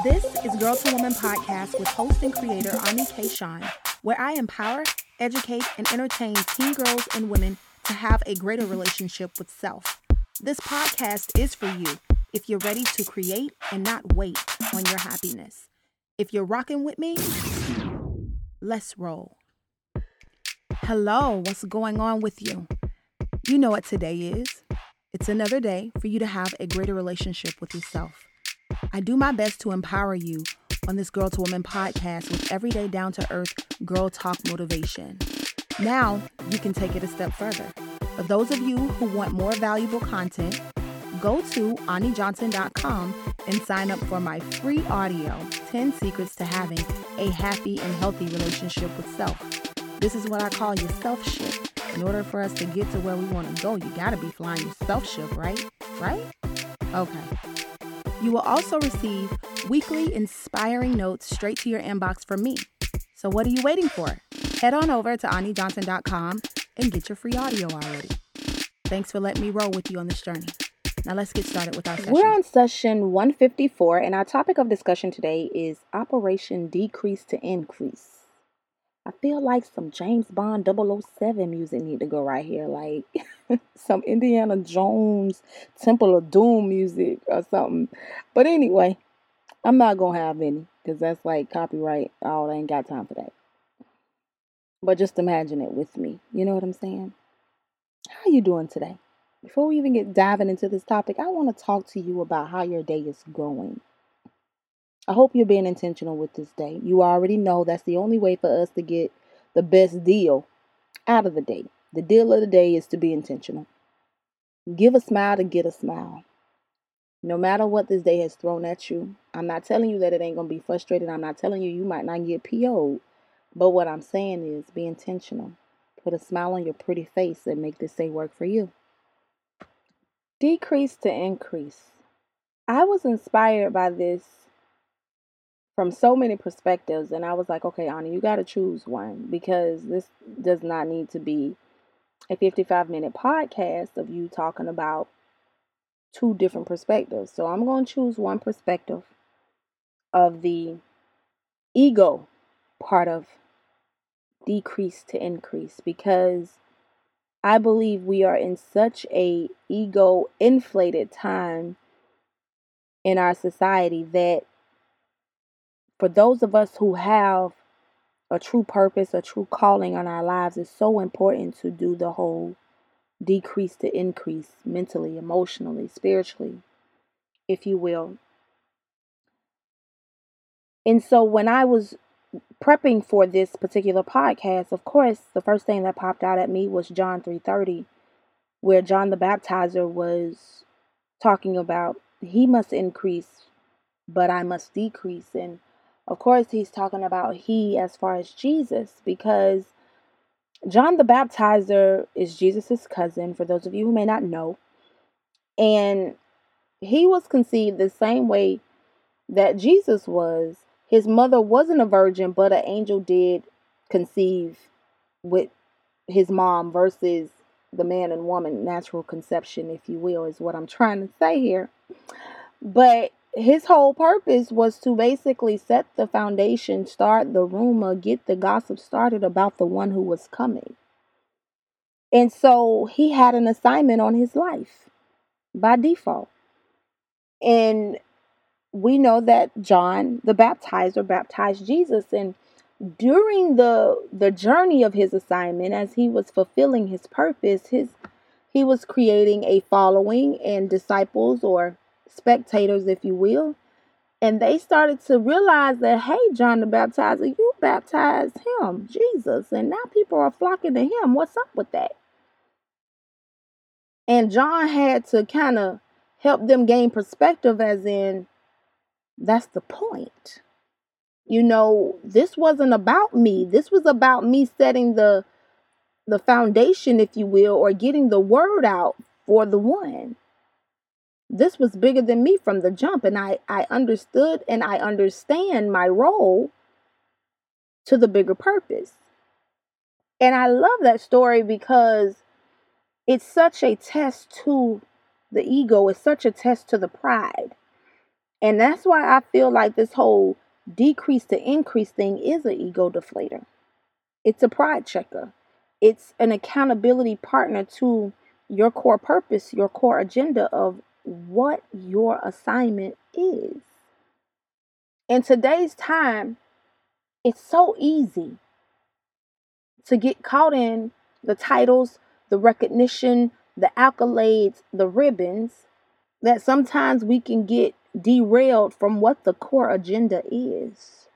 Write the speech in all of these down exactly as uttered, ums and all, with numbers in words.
This is Girl to Woman podcast with host and creator Ani K. Sean, where I empower, educate, and entertain teen girls and women to have a greater relationship with self. This podcast is for you if you're ready to create and not wait on your happiness. If you're rocking with me, let's roll. Hello, what's going on with you? You know what today is. It's another day for you to have a greater relationship with yourself. I do my best to empower you on this Girl to Woman podcast with everyday down-to-earth girl talk motivation. Now, you can take it a step further. For those of you who want more valuable content, go to ani johnson dot com and sign up for my free audio, ten Secrets to Having a Happy and Healthy Relationship with Self. This is what I call your self ship. In order for us to get to where we want to go, you got to be flying your self ship, right? Right? Okay. You will also receive weekly inspiring notes straight to your inbox from me. So what are you waiting for? Head on over to ani johnson dot com and get your free audio already. Thanks for letting me roll with you on this journey. Now let's get started with our session. We're on session one fifty-four, and our topic of discussion today is Operation Decrease to Increase. I feel like some James Bond double oh seven music need to go right here, like some Indiana Jones Temple of Doom music or something. But anyway, I'm not going to have any because that's like copyright. Oh, I ain't got time for that. But just imagine it with me. You know what I'm saying? How you doing today? Before we even get diving into this topic, I want to talk to you about how your day is going. I hope you're being intentional with this day. You already know that's the only way for us to get the best deal out of the day. The deal of the day is to be intentional. Give a smile to get a smile. No matter what this day has thrown at you, I'm not telling you that it ain't going to be frustrating. I'm not telling you you might not get P O'd. But what I'm saying is be intentional. Put a smile on your pretty face and make this day work for you. Decrease to increase. I was inspired by this from so many perspectives, and I was like, okay, Ani, you got to choose one because this does not need to be a fifty-five minute podcast of you talking about two different perspectives. So I'm going to choose one perspective of the ego part of decrease to increase, because I believe we are in such a ego inflated time in our society that for those of us who have a true purpose, a true calling on our lives, it's so important to do the whole decrease to increase mentally, emotionally, spiritually, if you will. And so when I was prepping for this particular podcast, of course, the first thing that popped out at me was John three thirty, where John the Baptizer was talking about he must increase, but I must decrease. And of course, he's talking about he as far as Jesus, because John the Baptizer is Jesus's cousin, for those of you who may not know. And he was conceived the same way that Jesus was. His mother wasn't a virgin, but an angel did conceive with his mom versus the man and woman, natural conception, if you will, is what I'm trying to say here. But his whole purpose was to basically set the foundation, start the rumor, get the gossip started about the one who was coming. And so he had an assignment on his life by default. And we know that John the Baptizer baptized Jesus. And during the the journey of his assignment, as he was fulfilling his purpose, his he was creating a following and disciples, or spectators, if you will. And they started to realize that, hey, John the Baptizer, you baptized him, Jesus, and now people are flocking to him. What's up with that? And John had to kind of help them gain perspective, as in, that's the point. You know, this wasn't about me. This was about me setting the the foundation, if you will, or getting the word out for the one. This was bigger than me from the jump, and I, I understood and I understand my role to the bigger purpose. And I love that story because it's such a test to the ego. It's such a test to the pride. And that's why I feel like this whole decrease to increase thing is an ego deflator. It's a pride checker. It's an accountability partner to your core purpose, your core agenda of what your assignment is. In today's time, it's so easy to get caught in the titles, the recognition, the accolades, the ribbons, that sometimes we can get derailed from what the core agenda is.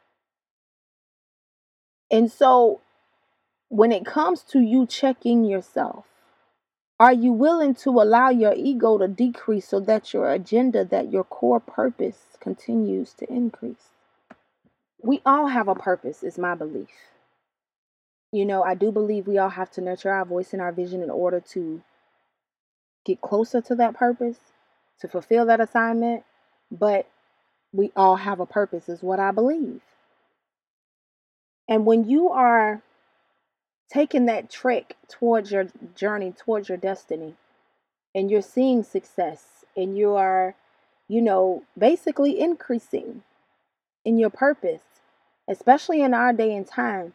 And so when it comes to you checking yourself, are you willing to allow your ego to decrease so that your agenda, that your core purpose continues to increase? We all have a purpose, is my belief. You know, I do believe we all have to nurture our voice and our vision in order to get closer to that purpose, to fulfill that assignment. But we all have a purpose, is what I believe. And when you are taking that trek towards your journey, towards your destiny, and you're seeing success, and you are, you know, basically increasing in your purpose, especially in our day and time,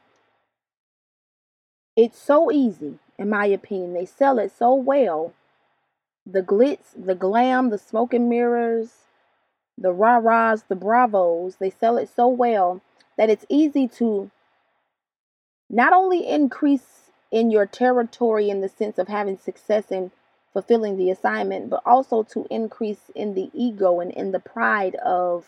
it's so easy, in my opinion. They sell it so well. The glitz, the glam, the smoke and mirrors, the rah-rahs, the bravos, they sell it so well that it's easy to not only increase in your territory in the sense of having success in fulfilling the assignment, but also to increase in the ego and in the pride of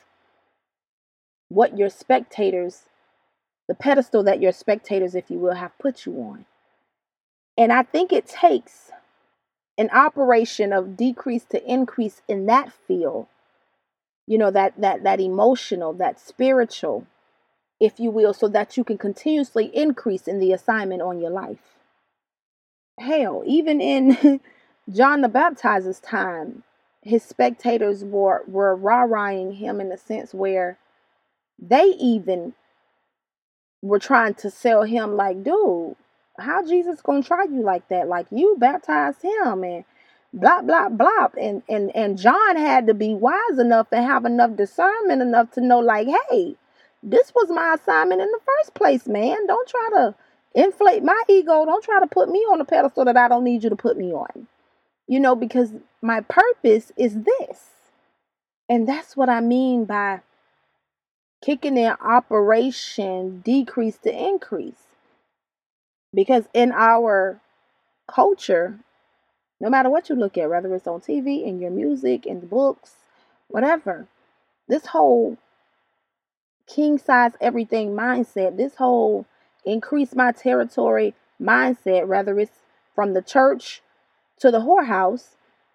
what your spectators, the pedestal that your spectators, if you will, have put you on. And I think it takes an operation of decrease to increase in that field, you know, that that that emotional, that spiritual, if you will, so that you can continuously increase in the assignment on your life. Hell, even in John the Baptizer's time, his spectators were, were rah-rahing him in the sense where they even were trying to sell him like, dude, how Jesus gonna try you like that? Like, you baptized him and blah, blah, blah. And, and, and John had to be wise enough and have enough discernment enough to know, like, hey, this was my assignment in the first place, man. Don't try to inflate my ego. Don't try to put me on a pedestal that I don't need you to put me on. You know, because my purpose is this. And that's what I mean by kicking in operation decrease to increase. Because in our culture, no matter what you look at, whether it's on T V, in your music, in the books, whatever, this whole king size everything mindset, this whole increase my territory mindset, whether it's from the church to the whorehouse,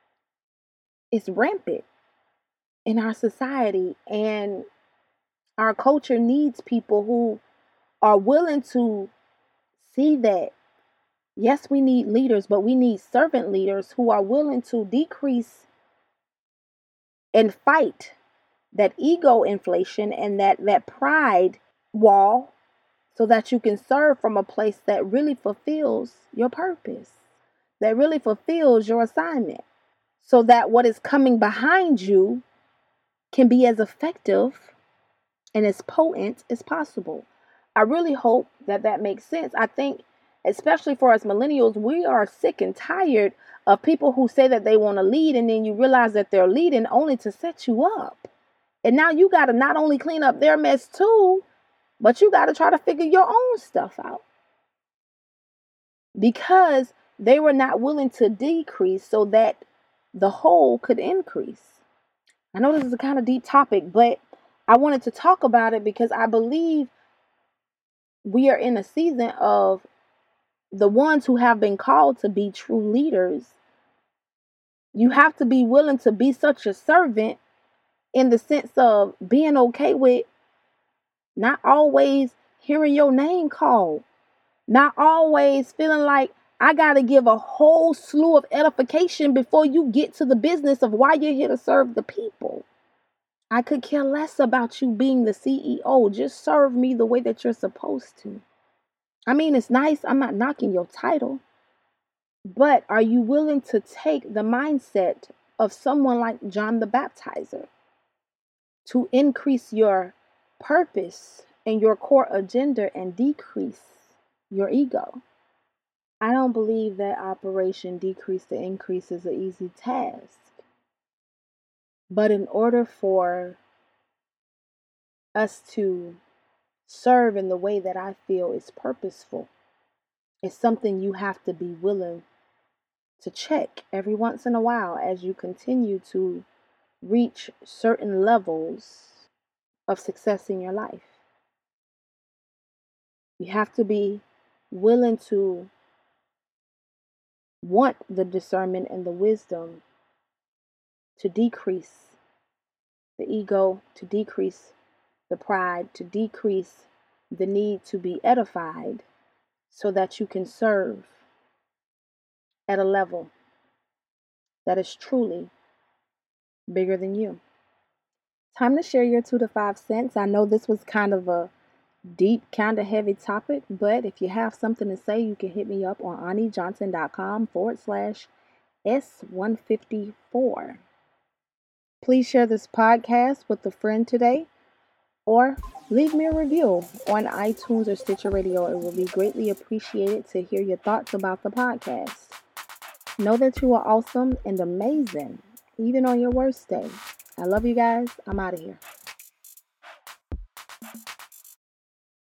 is rampant in our society. And our culture needs people who are willing to see that, yes, we need leaders, but we need servant leaders who are willing to decrease and fight that ego inflation and that, that pride wall so that you can serve from a place that really fulfills your purpose, that really fulfills your assignment, so that what is coming behind you can be as effective and as potent as possible. I really hope that that makes sense. I think, especially for us millennials, we are sick and tired of people who say that they want to lead, and then you realize that they're leading only to set you up. And now you got to not only clean up their mess too, but you got to try to figure your own stuff out. Because they were not willing to decrease so that the whole could increase. I know this is a kind of deep topic, but I wanted to talk about it because I believe we are in a season of the ones who have been called to be true leaders. You have to be willing to be such a servant in the sense of being okay with not always hearing your name called, not always feeling like I got to give a whole slew of edification before you get to the business of why you're here to serve the people. I could care less about you being the C E O. Just serve me the way that you're supposed to. I mean, it's nice. I'm not knocking your title. But are you willing to take the mindset of someone like John the Baptizer? to increase your purpose and your core agenda and decrease your ego. I don't believe that Operation Decrease the Increase is an easy task. But in order for us to serve in the way that I feel is purposeful, it's something you have to be willing to check every once in a while as you continue to reach certain levels of success in your life. You have to be willing to want the discernment and the wisdom to decrease the ego, to decrease the pride, to decrease the need to be edified so that you can serve at a level that is truly bigger than you. Time to share your two to five cents. I know this was kind of a deep, kind of heavy topic, but if you have something to say, you can hit me up on anijohnson.com forward slash S154. Please share this podcast with a friend today, or leave me a review on iTunes or Stitcher Radio. It will be greatly appreciated to hear your thoughts about the podcast. Know that you are awesome and amazing, even on your worst day. I love you guys. I'm out of here.